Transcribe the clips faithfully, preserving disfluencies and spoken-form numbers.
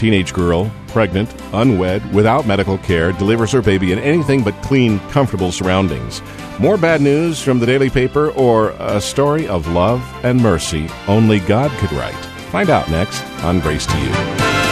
teenage girl, pregnant, unwed, without medical care, delivers her baby in anything but clean, comfortable surroundings. More bad news from the daily paper, or a story of love and mercy only God could write? Find out next on Grace to You.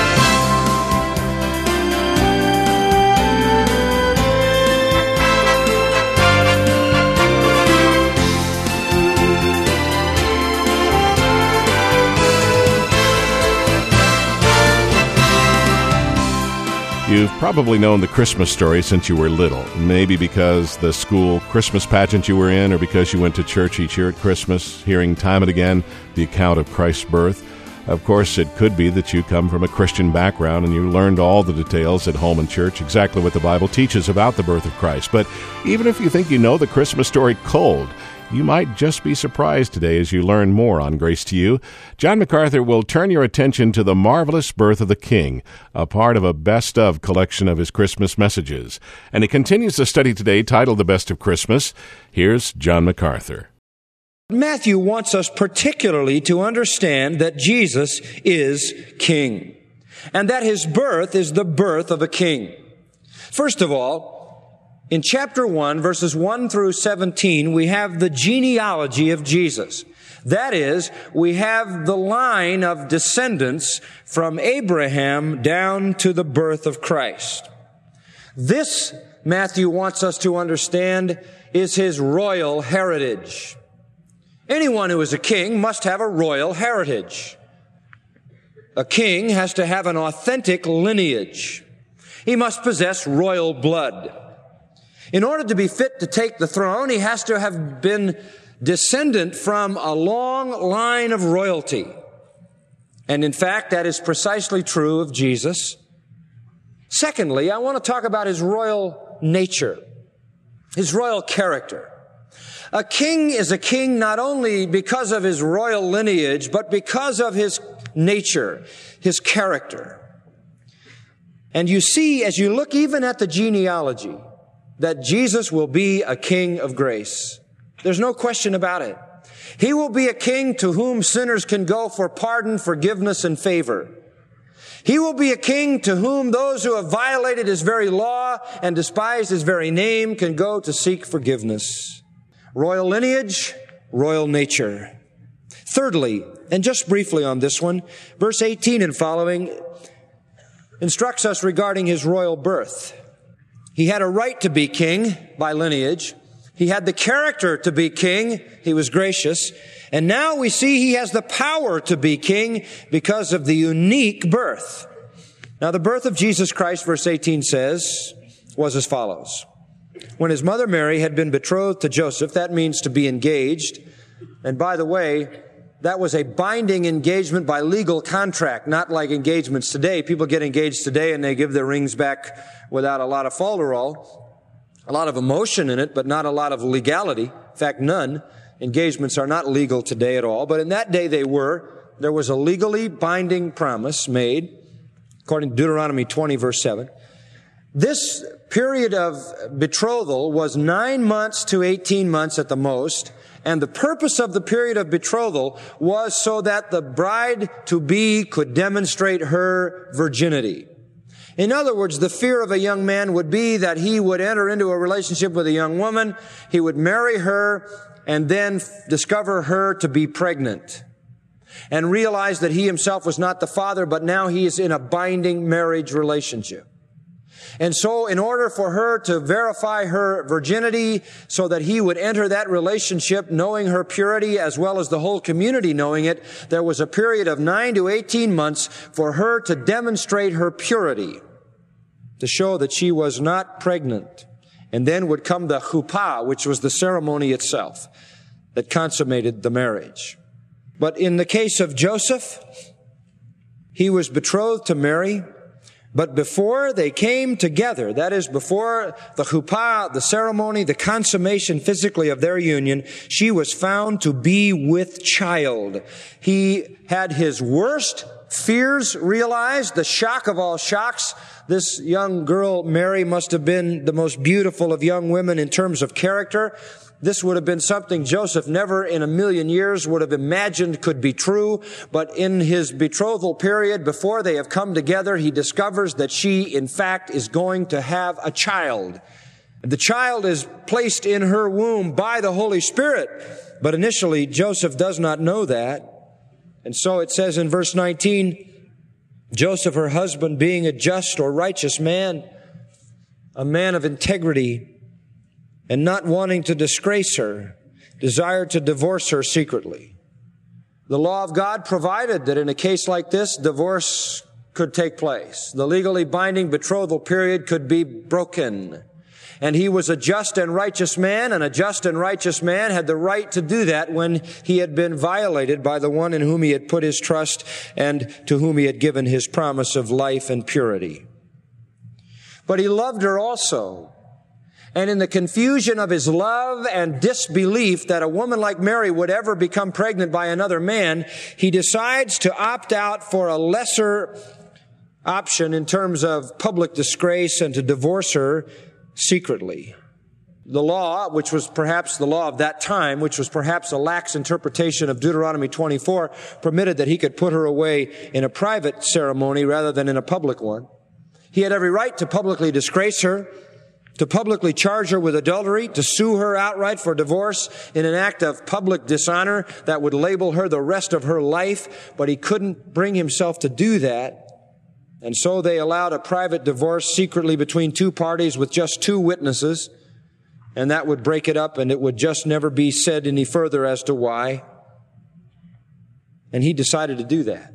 You've probably known the Christmas story since you were little, maybe because the school Christmas pageant you were in, or because you went to church each year at Christmas, hearing time and again the account of Christ's birth. Of course, it could be that you come from a Christian background and you learned all the details at home and church, exactly what the Bible teaches about the birth of Christ. But even if you think you know the Christmas story cold, you might just be surprised today as you learn more on Grace to You. John MacArthur will turn your attention to the marvelous birth of the King, a part of a best-of collection of his Christmas messages. And he continues the study today titled The Best of Christmas. Here's John MacArthur. Matthew wants us particularly to understand that Jesus is King, and that his birth is the birth of a king. First of all, in chapter one, verses one through seventeen, we have the genealogy of Jesus. That is, we have the line of descendants from Abraham down to the birth of Christ. This, Matthew wants us to understand, is his royal heritage. Anyone who is a king must have a royal heritage. A king has to have an authentic lineage. He must possess royal blood. In order to be fit to take the throne, he has to have been descendant from a long line of royalty. And in fact, that is precisely true of Jesus. Secondly, I want to talk about his royal nature, his royal character. A king is a king not only because of his royal lineage, but because of his nature, his character. And you see, as you look even at the genealogy, that Jesus will be a king of grace. There's no question about it. He will be a king to whom sinners can go for pardon, forgiveness, and favor. He will be a king to whom those who have violated his very law and despised his very name can go to seek forgiveness. Royal lineage, royal nature. Thirdly, and just briefly on this one, verse eighteen and following instructs us regarding his royal birth. He had a right to be king by lineage. He had the character to be king. He was gracious. And now we see he has the power to be king because of the unique birth. Now, the birth of Jesus Christ, verse eighteen says, was as follows. When his mother Mary had been betrothed to Joseph, that means to be engaged. And by the way, that was a binding engagement by legal contract, not like engagements today. People get engaged today and they give their rings back without a lot of falderall, a lot of emotion in it, but not a lot of legality. In fact, none. Engagements are not legal today at all, but in that day they were. There was a legally binding promise made, according to Deuteronomy twenty, verse seven. This period of betrothal was nine months to eighteen months at the most, and the purpose of the period of betrothal was so that the bride-to-be could demonstrate her virginity. In other words, the fear of a young man would be that he would enter into a relationship with a young woman, he would marry her, and then discover her to be pregnant, and realize that he himself was not the father, but now he is in a binding marriage relationship. And so in order for her to verify her virginity so that he would enter that relationship knowing her purity as well as the whole community knowing it, there was a period of nine to eighteen months for her to demonstrate her purity, to show that she was not pregnant. And then would come the chuppah, which was the ceremony itself that consummated the marriage. But in the case of Joseph, he was betrothed to Mary, but before they came together, that is, before the chuppah, the ceremony, the consummation physically of their union, she was found to be with child. He had his worst fears realized, the shock of all shocks. This young girl, Mary, must have been the most beautiful of young women in terms of character. This would have been something Joseph never in a million years would have imagined could be true. But in his betrothal period, before they have come together, he discovers that she, in fact, is going to have a child. The child is placed in her womb by the Holy Spirit. But initially, Joseph does not know that. And so it says in verse nineteen, Joseph, her husband, being a just or righteous man, a man of integrity, and not wanting to disgrace her, desired to divorce her secretly. The law of God provided that in a case like this, divorce could take place. The legally binding betrothal period could be broken. And he was a just and righteous man, and a just and righteous man had the right to do that when he had been violated by the one in whom he had put his trust and to whom he had given his promise of life and purity. But he loved her also. And in the confusion of his love and disbelief that a woman like Mary would ever become pregnant by another man, he decides to opt out for a lesser option in terms of public disgrace and to divorce her secretly. The law, which was perhaps the law of that time, which was perhaps a lax interpretation of Deuteronomy twenty-four, permitted that he could put her away in a private ceremony rather than in a public one. He had every right to publicly disgrace her, to publicly charge her with adultery, to sue her outright for divorce in an act of public dishonor that would label her the rest of her life, but he couldn't bring himself to do that. And so they allowed a private divorce secretly between two parties with just two witnesses, and that would break it up, and it would just never be said any further as to why. And he decided to do that.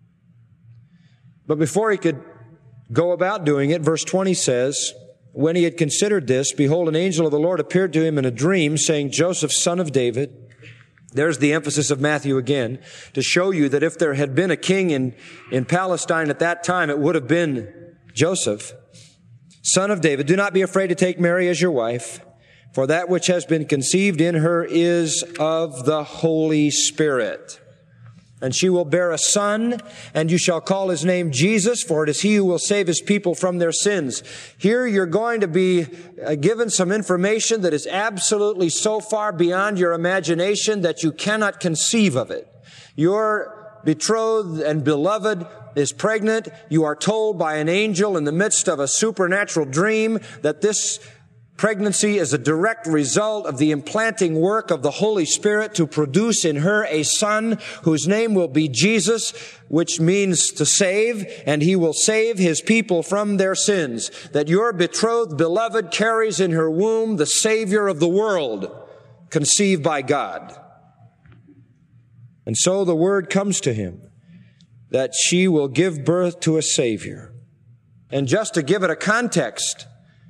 But before he could go about doing it, verse twenty says, when he had considered this, behold, an angel of the Lord appeared to him in a dream, saying, Joseph, son of David. There's the emphasis of Matthew again, to show you that if there had been a king in, in Palestine at that time, it would have been Joseph, son of David. Do not be afraid to take Mary as your wife, for that which has been conceived in her is of the Holy Spirit. And she will bear a son, and you shall call his name Jesus, for it is he who will save his people from their sins. Here you're going to be given some information that is absolutely so far beyond your imagination that you cannot conceive of it. Your betrothed and beloved is pregnant. You are told by an angel in the midst of a supernatural dream that this pregnancy is a direct result of the implanting work of the Holy Spirit to produce in her a son whose name will be Jesus, which means to save, and he will save his people from their sins. That your betrothed beloved carries in her womb the Savior of the world, conceived by God. And so the word comes to him that she will give birth to a Savior. And just to give it a context,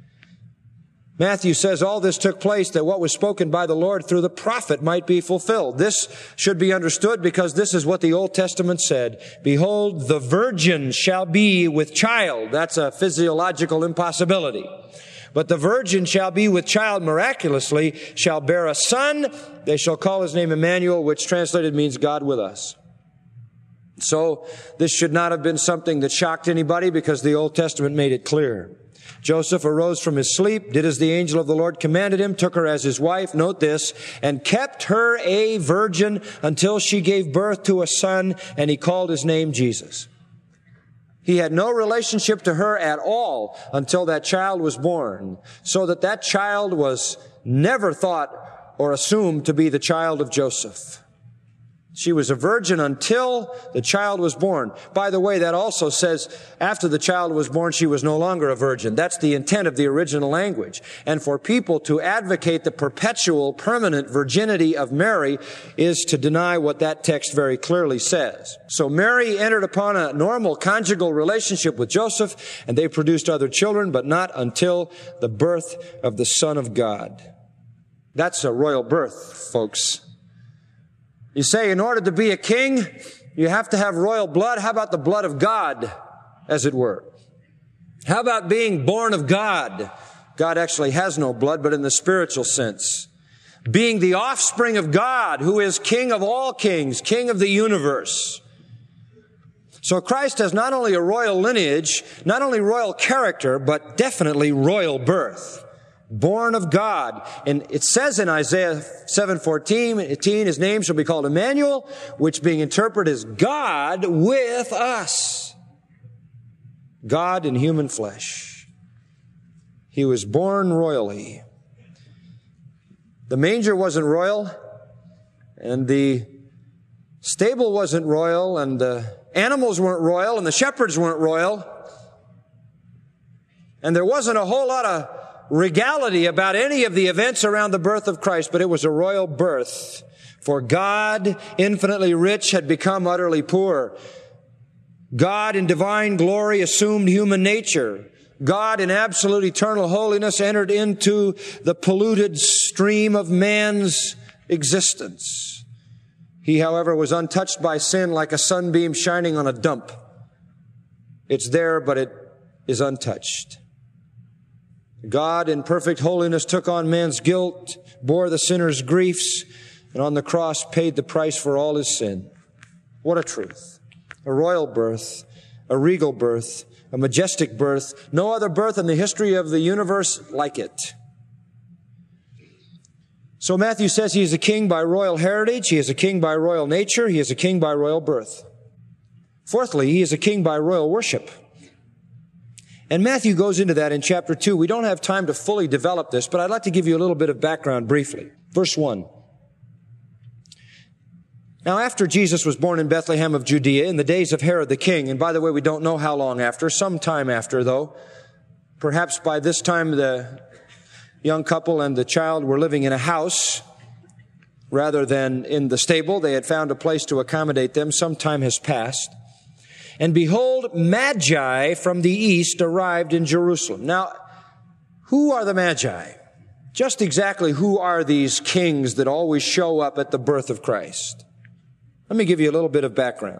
Matthew says all this took place that what was spoken by the Lord through the prophet might be fulfilled. This should be understood because this is what the Old Testament said. Behold, the virgin shall be with child. That's a physiological impossibility. But the virgin shall be with child miraculously, shall bear a son. They shall call his name Emmanuel, which translated means God with us. So this should not have been something that shocked anybody because the Old Testament made it clear. Joseph arose from his sleep, did as the angel of the Lord commanded him, took her as his wife, note this, and kept her a virgin until she gave birth to a son, and he called his name Jesus. He had no relationship to her at all until that child was born, so that that child was never thought or assumed to be the child of Joseph. She was a virgin until the child was born. By the way, that also says after the child was born, she was no longer a virgin. That's the intent of the original language. And for people to advocate the perpetual, permanent virginity of Mary is to deny what that text very clearly says. So Mary entered upon a normal conjugal relationship with Joseph, and they produced other children, but not until the birth of the Son of God. That's a royal birth, folks. You say, in order to be a king, you have to have royal blood. How about the blood of God, as it were? How about being born of God? God actually has no blood, but in the spiritual sense. Being the offspring of God, who is King of all kings, King of the universe. So Christ has not only a royal lineage, not only royal character, but definitely royal birth. born of God. And it says in Isaiah seven fourteen, his name shall be called Emmanuel, which being interpreted is God with us. God in human flesh. He was born royally. The manger wasn't royal, and the stable wasn't royal, and the animals weren't royal, and the shepherds weren't royal. And there wasn't a whole lot of regality about any of the events around the birth of Christ, but it was a royal birth. For God, infinitely rich, had become utterly poor. God in divine glory assumed human nature. God in absolute eternal holiness entered into the polluted stream of man's existence. He, however, was untouched by sin like a sunbeam shining on a dump. It's there, but it is untouched. God in perfect holiness took on man's guilt, bore the sinner's griefs, and on the cross paid the price for all his sin. What a truth. A royal birth, a regal birth, a majestic birth. No other birth in the history of the universe like it. So Matthew says he is a king by royal heritage, he is a king by royal nature, he is a king by royal birth. Fourthly, he is a king by royal worship. And Matthew goes into that in chapter two. We don't have time to fully develop this, but I'd like to give you a little bit of background briefly. Verse one. Now, after Jesus was born in Bethlehem of Judea in the days of Herod the king, and by the way, we don't know how long after, some time after though, perhaps by this time the young couple and the child were living in a house rather than in the stable. They had found a place to accommodate them. Some time has passed. And behold, Magi from the east arrived in Jerusalem. Now, who are the Magi? Just exactly who are these kings that always show up at the birth of Christ? Let me give you a little bit of background.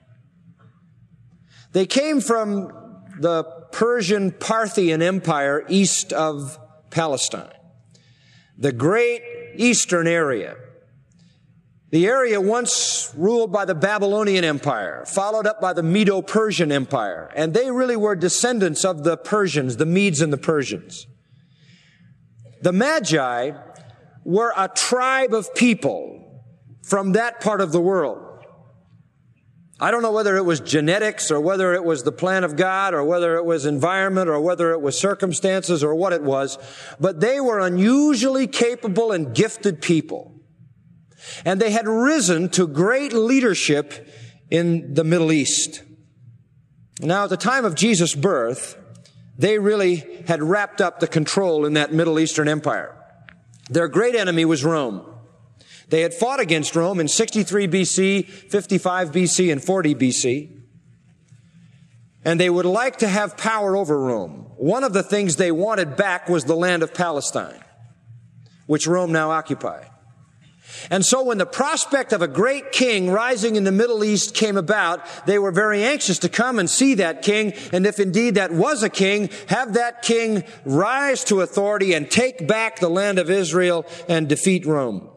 They came from the Persian Parthian Empire east of Palestine, the great eastern area. The area once ruled by the Babylonian Empire, followed up by the Medo-Persian Empire. And they really were descendants of the Persians, the Medes and the Persians. The Magi were a tribe of people from that part of the world. I don't know whether it was genetics or whether it was the plan of God or whether it was environment or whether it was circumstances or what it was, but they were unusually capable and gifted people. And they had risen to great leadership in the Middle East. Now, at the time of Jesus' birth, they really had wrapped up the control in that Middle Eastern empire. Their great enemy was Rome. They had fought against Rome in sixty-three B C, fifty-five B C, and forty B C. And they would like to have power over Rome. One of the things they wanted back was the land of Palestine, which Rome now occupied. And so when the prospect of a great king rising in the Middle East came about, they were very anxious to come and see that king, and if indeed that was a king, have that king rise to authority and take back the land of Israel and defeat Rome.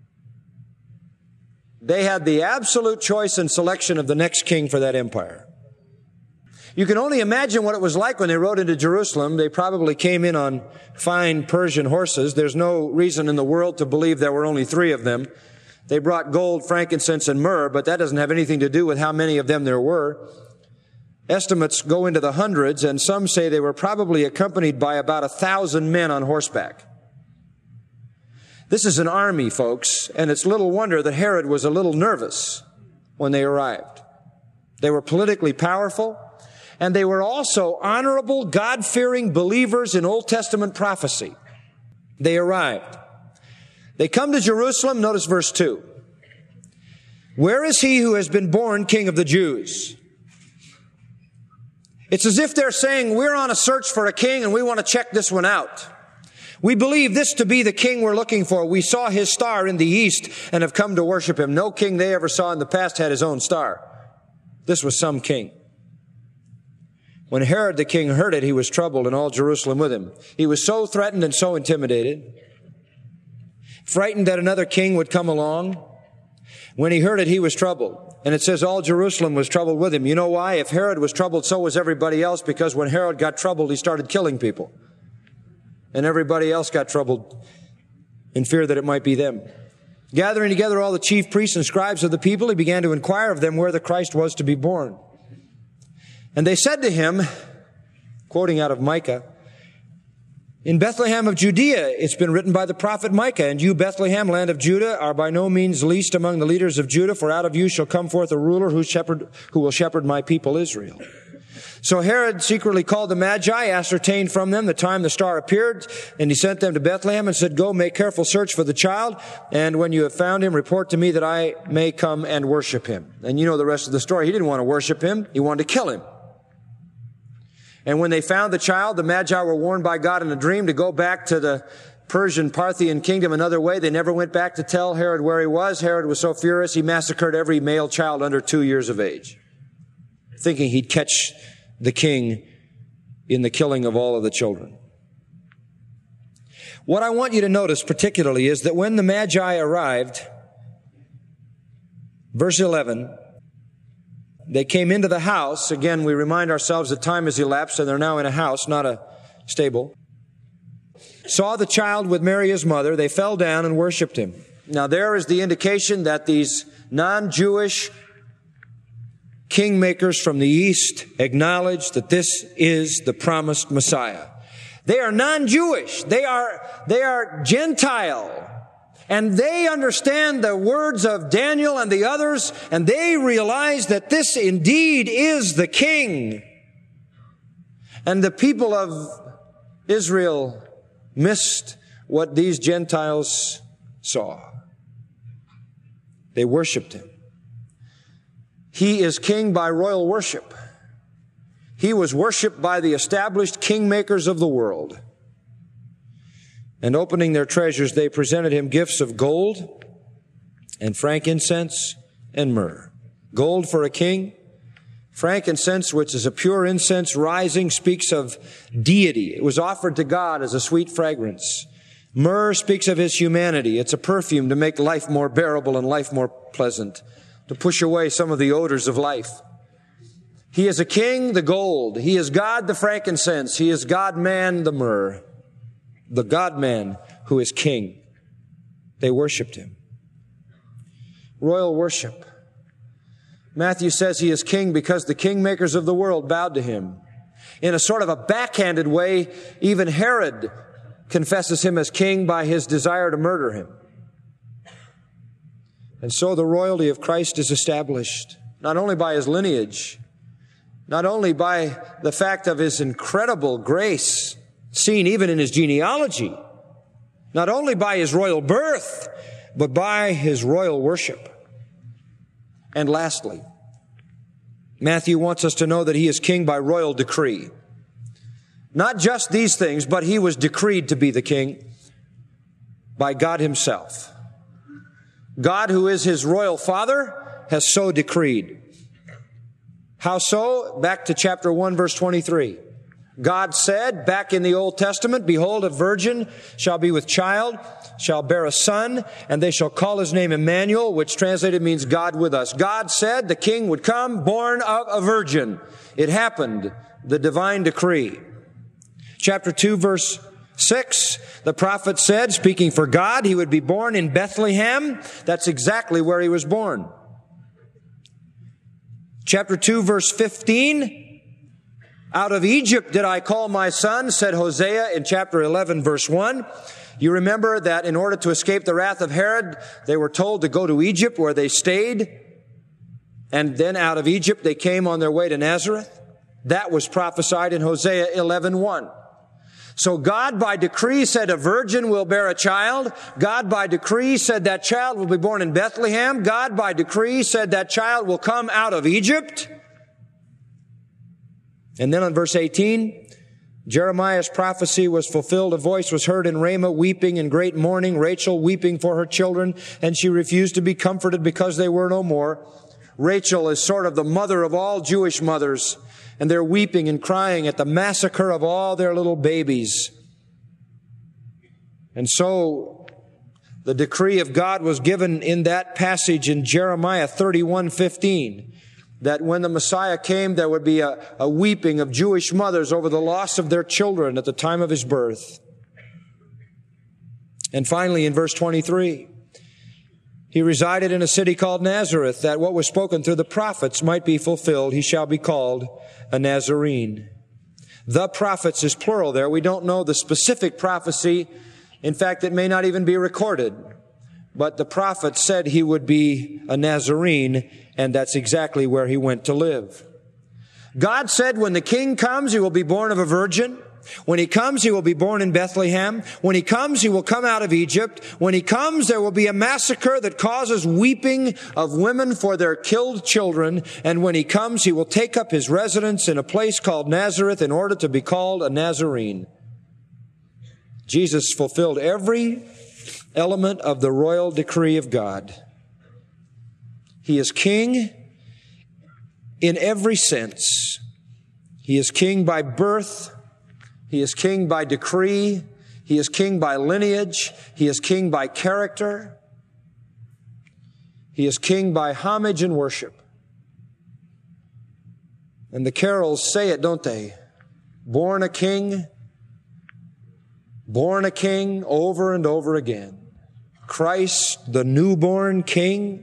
They had the absolute choice and selection of the next king for that empire. You can only imagine what it was like when they rode into Jerusalem. They probably came in on fine Persian horses. There's no reason in the world to believe there were only three of them. They brought gold, frankincense, and myrrh, but that doesn't have anything to do with how many of them there were. Estimates go into the hundreds, and some say they were probably accompanied by about a thousand men on horseback. This is an army, folks, and it's little wonder that Herod was a little nervous when they arrived. They were politically powerful, and they were also honorable, God-fearing believers in Old Testament prophecy. They arrived. They come to Jerusalem. Notice verse two. Where is he who has been born King of the Jews? It's as if they're saying, we're on a search for a king and we want to check this one out. We believe this to be the king we're looking for. We saw his star in the east and have come to worship him. No king they ever saw in the past had his own star. This was some king. When Herod the king heard it, he was troubled, and all Jerusalem with him. He was so threatened and so intimidated, frightened that another king would come along. When he heard it, he was troubled. And it says all Jerusalem was troubled with him. You know why? If Herod was troubled, so was everybody else, because when Herod got troubled, he started killing people. and everybody else got troubled in fear that it might be them. Gathering together all the chief priests and scribes of the people, he began to inquire of them where the Christ was to be born. And they said to him, quoting out of Micah, "In Bethlehem of Judea, it's been written by the prophet Micah, and you, Bethlehem, land of Judah, are by no means least among the leaders of Judah, for out of you shall come forth a ruler who, shepherd, who will shepherd my people Israel." So Herod secretly called the Magi, ascertained from them the time the star appeared, and he sent them to Bethlehem and said, "Go, make careful search for the child, and when you have found him, report to me that I may come and worship him." And you know the rest of the story. He didn't want to worship him. He wanted to kill him. And when they found the child, the Magi were warned by God in a dream to go back to the Persian Parthian kingdom another way. They never went back to tell Herod where he was. Herod was so furious, he massacred every male child under two years of age, thinking he'd catch the king in the killing of all of the children. What I want you to notice particularly is that when the Magi arrived, verse eleven, they came into the house. Again, we remind ourselves that time has elapsed and they're now in a house, not a stable. Saw the child with Mary his mother. They fell down and worshiped him. Now there is the indication that these non-Jewish kingmakers from the east acknowledge that this is the promised Messiah. They are non-Jewish. They are, they are Gentile. And they understand the words of Daniel and the others, and they realize that this indeed is the king. And the people of Israel missed what these Gentiles saw. They worshiped him. He is king by royal worship. He was worshiped by the established kingmakers of the world. And opening their treasures, they presented him gifts of gold and frankincense and myrrh. Gold for a king. Frankincense, which is a pure incense rising, speaks of deity. It was offered to God as a sweet fragrance. Myrrh speaks of his humanity. It's a perfume to make life more bearable and life more pleasant, to push away some of the odors of life. He is a king, the gold. He is God, the frankincense. He is God-man, the myrrh. The God-man who is king. They worshiped him. Royal worship. Matthew says he is king because the kingmakers of the world bowed to him. In a sort of a backhanded way, even Herod confesses him as king by his desire to murder him. And so the royalty of Christ is established, not only by his lineage, not only by the fact of his incredible grace, seen even in his genealogy, not only by his royal birth, but by his royal worship. And lastly, Matthew wants us to know that he is king by royal decree. Not just these things, but he was decreed to be the king by God himself. God, who is his royal father, has so decreed. How so? Back to chapter one, verse twenty-three. God said back in the Old Testament, "Behold, a virgin shall be with child, shall bear a son, and they shall call his name Emmanuel," which translated means God with us. God said the king would come born of a virgin. It happened, the divine decree. Chapter two, verse six, the prophet said, speaking for God, he would be born in Bethlehem. That's exactly where he was born. Chapter two, verse fifteen, "Out of Egypt did I call my son," said Hosea in chapter eleven, verse one. You remember that in order to escape the wrath of Herod, they were told to go to Egypt, where they stayed. And then out of Egypt they came on their way to Nazareth. That was prophesied in Hosea eleven one. So God by decree said a virgin will bear a child. God by decree said that child will be born in Bethlehem. God by decree said that child will come out of Egypt. And then on verse eighteen, Jeremiah's prophecy was fulfilled. A voice was heard in Ramah, weeping in great mourning, Rachel weeping for her children, and she refused to be comforted because they were no more. Rachel is sort of the mother of all Jewish mothers, and they're weeping and crying at the massacre of all their little babies. And so the decree of God was given in that passage in Jeremiah thirty-one fifteen. That when the Messiah came, there would be a, a weeping of Jewish mothers over the loss of their children at the time of his birth. And finally, in verse twenty-three, he resided in a city called Nazareth, that what was spoken through the prophets might be fulfilled. He shall be called a Nazarene. The prophets is plural there. We don't know the specific prophecy. In fact, it may not even be recorded. But the prophet said he would be a Nazarene, and that's exactly where he went to live. God said when the king comes, he will be born of a virgin. When he comes, he will be born in Bethlehem. When he comes, he will come out of Egypt. When he comes, there will be a massacre that causes weeping of women for their killed children. And when he comes, he will take up his residence in a place called Nazareth in order to be called a Nazarene. Jesus fulfilled every element of the royal decree of God. He is king in every sense. He is king by birth. He is king by decree. He is king by lineage. He is king by character. He is king by homage and worship. And the carols say it, don't they? Born a king, born a king over and over again. Christ, the newborn king.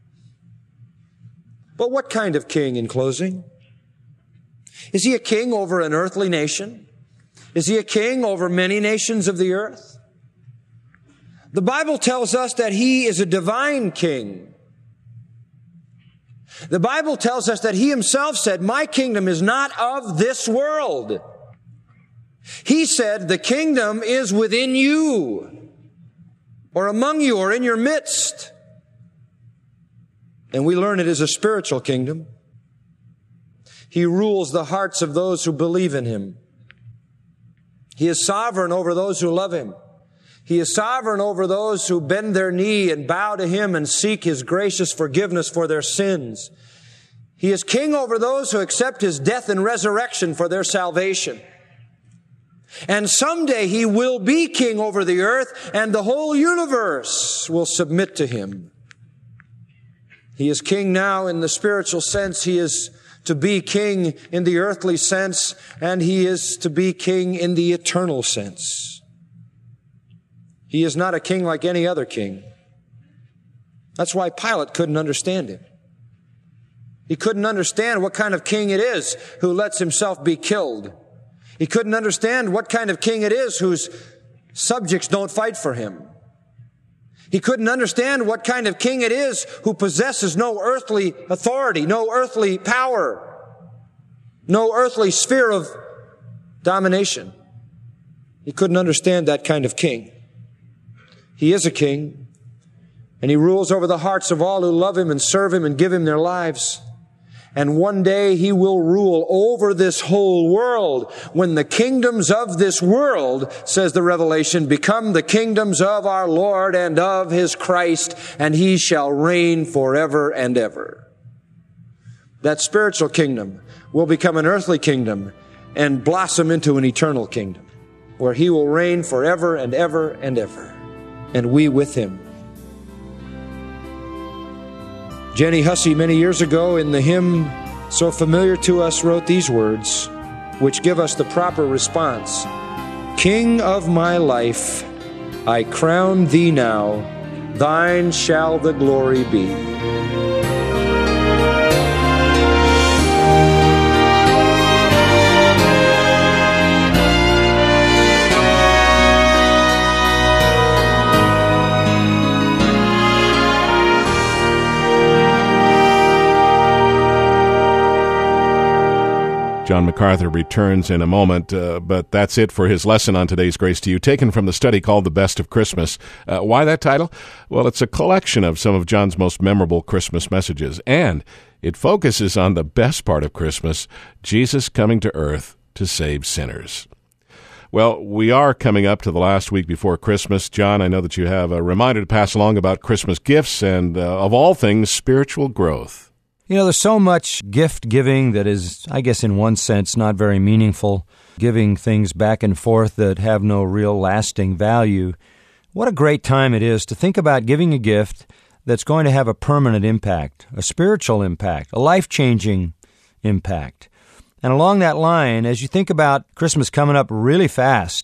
But what kind of king, in closing? Is he a king over an earthly nation? Is he a king over many nations of the earth? The Bible tells us that he is a divine king. The Bible tells us that he himself said, "My kingdom is not of this world." He said, "The kingdom is within you, or among you, or in your midst." And we learn it is a spiritual kingdom. He rules the hearts of those who believe in him. He is sovereign over those who love him. He is sovereign over those who bend their knee and bow to him and seek his gracious forgiveness for their sins. He is king over those who accept his death and resurrection for their salvation. And someday he will be king over the earth, and the whole universe will submit to him. He is king now in the spiritual sense. He is to be king in the earthly sense, and he is to be king in the eternal sense. He is not a king like any other king. That's why Pilate couldn't understand him. He couldn't understand what kind of king it is who lets himself be killed. He couldn't understand what kind of king it is whose subjects don't fight for him. He couldn't understand what kind of king it is who possesses no earthly authority, no earthly power, no earthly sphere of domination. He couldn't understand that kind of king. He is a king, and he rules over the hearts of all who love him and serve him and give him their lives. And one day he will rule over this whole world when the kingdoms of this world, says the Revelation, become the kingdoms of our Lord and of his Christ, and he shall reign forever and ever. That spiritual kingdom will become an earthly kingdom and blossom into an eternal kingdom where he will reign forever and ever and ever, and we with him. Jenny Hussey, many years ago, in the hymn so familiar to us, wrote these words, which give us the proper response. King of my life, I crown thee now, thine shall the glory be. John MacArthur returns in a moment, uh, but that's it for his lesson on today's Grace to You, taken from the study called The Best of Christmas. Uh, why that title? Well, it's a collection of some of John's most memorable Christmas messages, and it focuses on the best part of Christmas, Jesus coming to earth to save sinners. Well, we are coming up to the last week before Christmas. John, I know that you have a reminder to pass along about Christmas gifts and, uh, of all things, spiritual growth. You know, there's so much gift giving that is, I guess in one sense, not very meaningful, giving things back and forth that have no real lasting value. What a great time it is to think about giving a gift that's going to have a permanent impact, a spiritual impact, a life-changing impact. And along that line, as you think about Christmas coming up really fast,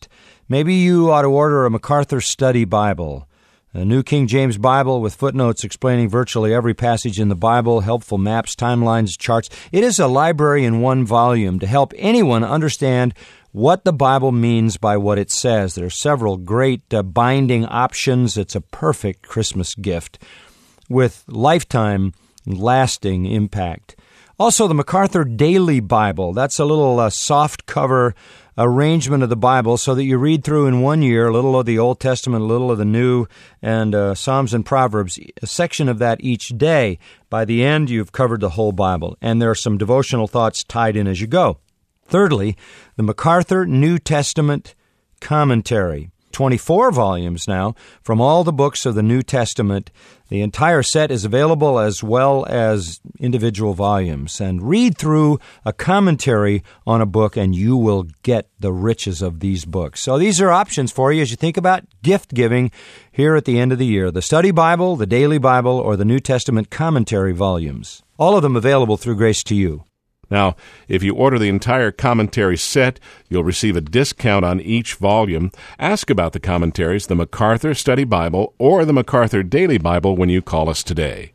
Maybe you ought to order a MacArthur Study Bible, a New King James Bible with footnotes explaining virtually every passage in the Bible, helpful maps, timelines, charts. It is a library in one volume to help anyone understand what the Bible means by what it says. There are several great uh, binding options. It's a perfect Christmas gift with lifetime lasting impact. Also, the MacArthur Daily Bible. That's a little uh, soft cover arrangement of the Bible so that you read through in one year a little of the Old Testament, a little of the New, and uh, Psalms and Proverbs, a section of that each day. By the end, you've covered the whole Bible, and there are some devotional thoughts tied in as you go. Thirdly, the MacArthur New Testament Commentary. twenty-four volumes now from all the books of the New Testament. The entire set is available as well as individual volumes. And read through a commentary on a book and you will get the riches of these books. So these are options for you as you think about gift giving here at the end of the year. The Study Bible, the Daily Bible, or the New Testament Commentary volumes. All of them available through Grace to You. Now, if you order the entire commentary set, you'll receive a discount on each volume. Ask about the commentaries, the MacArthur Study Bible, or the MacArthur Daily Bible when you call us today.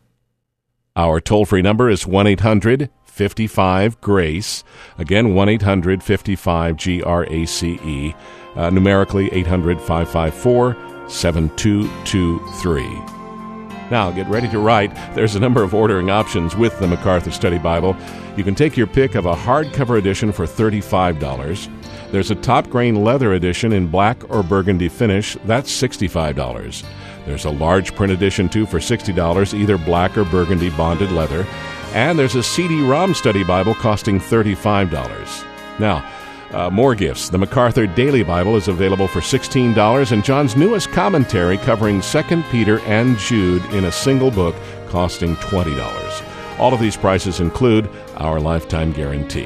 Our toll-free number is one eight hundred fifty-five GRACE. Again, one eight hundred fifty-five G R A C E. Uh, numerically, eight hundred five five four seven two two three. Now, get ready to write. There's a number of ordering options with the MacArthur Study Bible. You can take your pick of a hardcover edition for thirty-five dollars. There's a top grain leather edition in black or burgundy finish. That's sixty-five dollars. There's a large print edition, too, for sixty dollars, either black or burgundy bonded leather. And there's a C D ROM Study Bible costing thirty-five dollars. Now, Uh, more gifts. The MacArthur Daily Bible is available for sixteen dollars, and John's newest commentary covering Second Peter and Jude in a single book costing twenty dollars. All of these prices include our lifetime guarantee.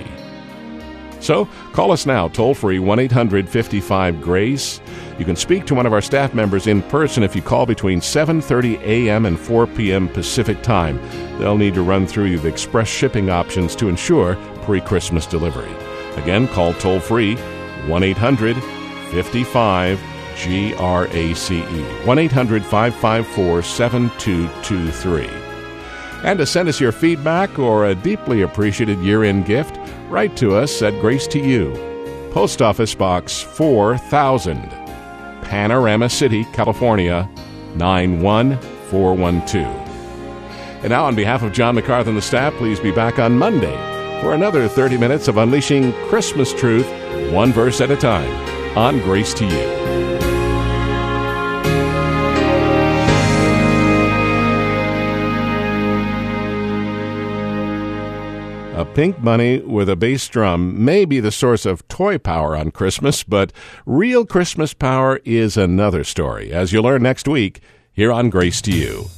So, call us now, toll-free, one eight hundred fifty-five GRACE. You can speak to one of our staff members in person if you call between seven thirty a.m. and four p.m. Pacific Time. They'll need to run through the express shipping options to ensure pre-Christmas delivery. Again, call toll-free, one eight hundred fifty-five G R A C E, one eight hundred five five four seven two two three. And to send us your feedback or a deeply appreciated year-end gift, write to us at Grace to You, Post Office Box four thousand, Panorama City, California, nine one four one two. And now, on behalf of John MacArthur and the staff, please be back on Monday for another thirty minutes of unleashing Christmas truth, one verse at a time, on Grace to You. A pink bunny with a bass drum may be the source of toy power on Christmas, but real Christmas power is another story, as you'll learn next week here on Grace to You.